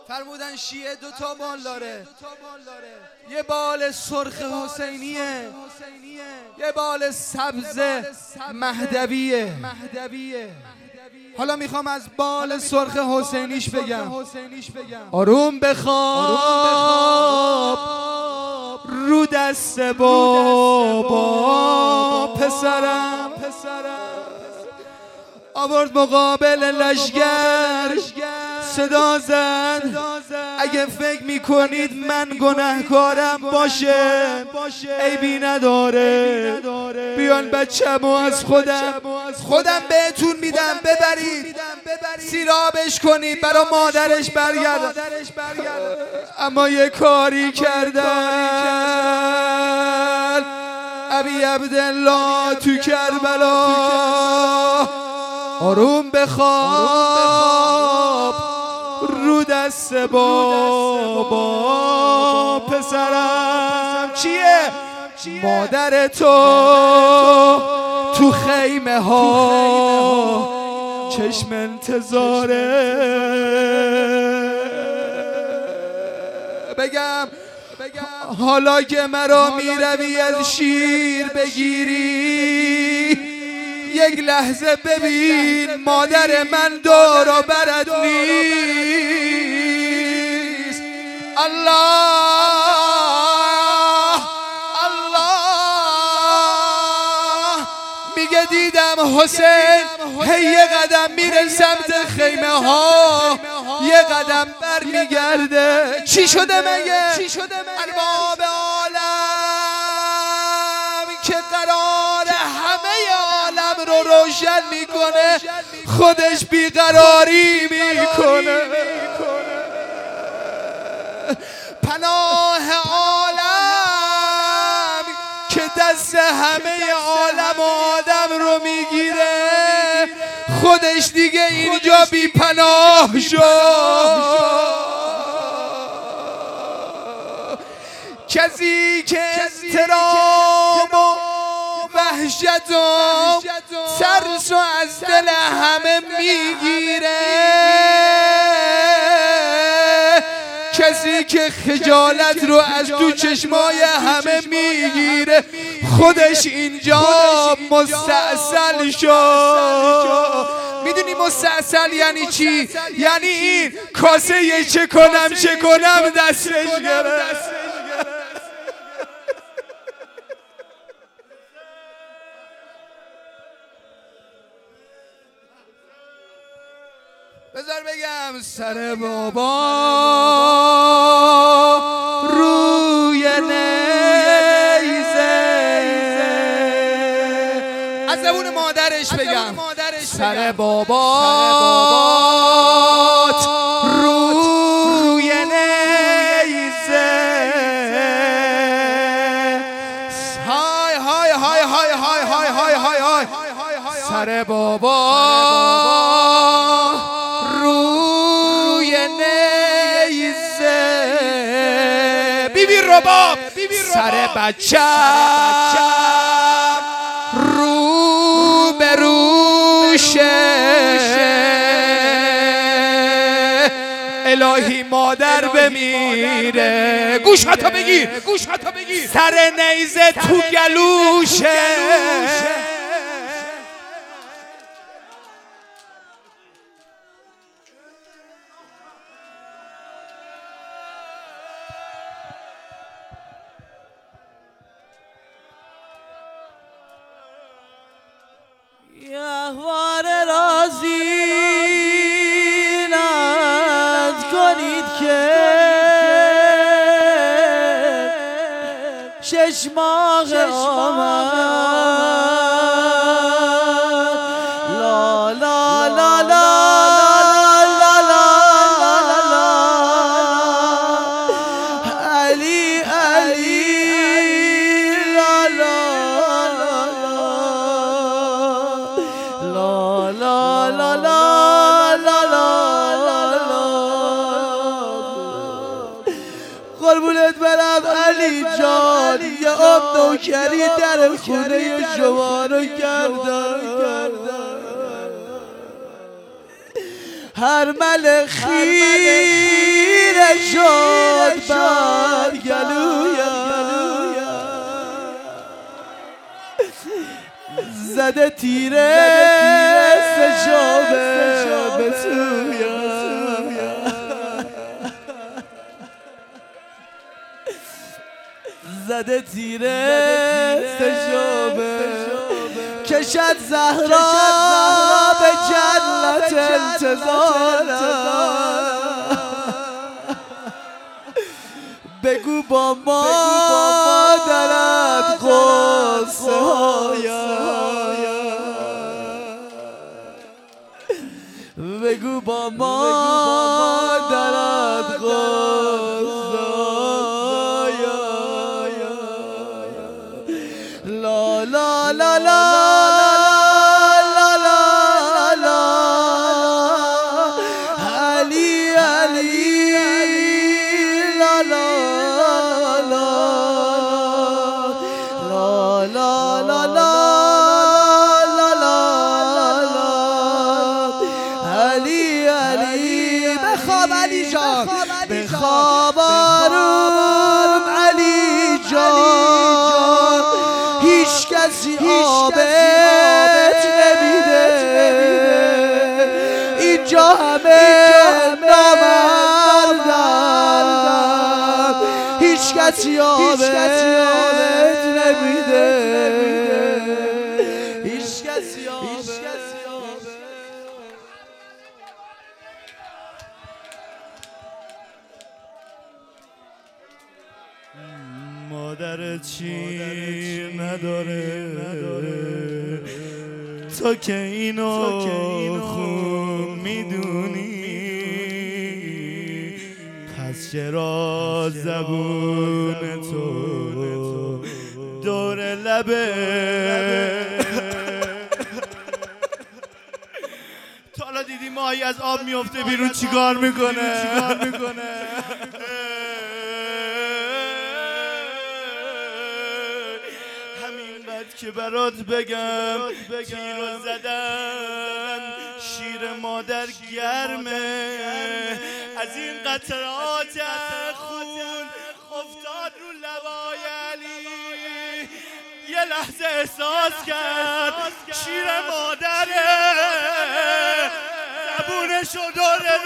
فرمودن شیعه دوتا بال داره، یه بال سرخ حسینیه، یه بال سبز مهدویه. حالا میخوام از بال سرخ حسینیش بگم. آروم بخواب رو دست بابا پسرم، آورد مقابل لشگر صدا زد اگه فکر میکنید من گناهکارم باشه عیبی نداره، بیان بچه‌مو از خودم بهتون میدم ببرید سیرابش کنید برا مادرش برگرد. اما یه کاری کردن ابی عبدالله تو کربلا. آروم بخواب رو دست بابا پسرم. چیه؟ مادر تو خیمه ها چشم انتظاره. بگم حالا که مرا میروی از شیر بگیری یک لحظه ببین مادر من دور و برت نیست. الله میگه دیدم حسین هی یه قدم میره سمت خیمه ها یه قدم بر میگرده. چی شده مگه؟ ارباب عالم که قرار همه عالم رو روشن میکنه خودش بیقراری میکنه. پناه عالم که دست همه عالم و آدم رو میگیره خودش دیگه اینجا بی پناه شد. کسی که احترام و وحشت و ترس از دل همه میگیره، کسی که خجالت رو از تو چشمای همه میگیره خودش اینجا مستعسل شد. میدونی مستعسل یعنی چی؟ یعنی این کاسه یه چه کنم دستش گرفت. بذار بگم سر بابا روی نیزه، از زبون مادرش بگم سر بابات روی نیزه. های های های های های های های های های سر بابا سر بچم رو به روشه. الهی مادر بمیره. گوش حتا بگیر سر نیزه تو گلوشه. احوال رازینت کنید که 6 ماه آمد لا لا لا لا قربونت برم علی جان، یه آب نوکری در خونه شما رو کردم. هر ملخی شد بر گلویم زده تیره سجابه به سویم زده تیره سجابه کشد زهرا به جنت انتظارم بگو با مادرت قصه هایم بگو با مادرت قصه هایم لا لا لا لا بخواب آروم علی جان هیچ کسی آبت نمیده اینجا همه نامردن هیچ کسی آبت نمیده هیچ کسی آبت مادر چی نداره تا که اینو خوب میدونی پس چرا زبون تو دور لبه تا حالا دیدی ماهی از آب میفته بیرون چیکار میکنه که برات بگم تیرو زدن شیر مادر گرمه از این قطرات خون افتاد رو لبای علی یه لحظه احساس کرد شیر مادره زبونشو دور